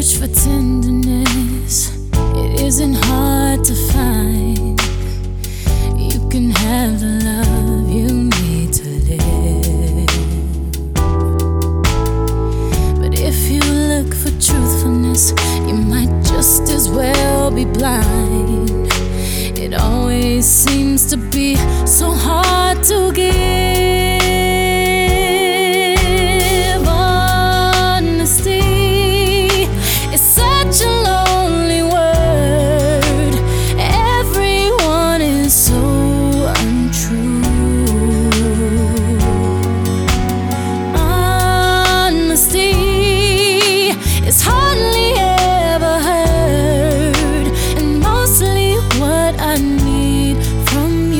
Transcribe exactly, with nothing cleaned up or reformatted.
search for tenderness, it isn't hard to find. You can have the love you need to live. But if you look for truthfulness, you might just as well be blind. It always seems to be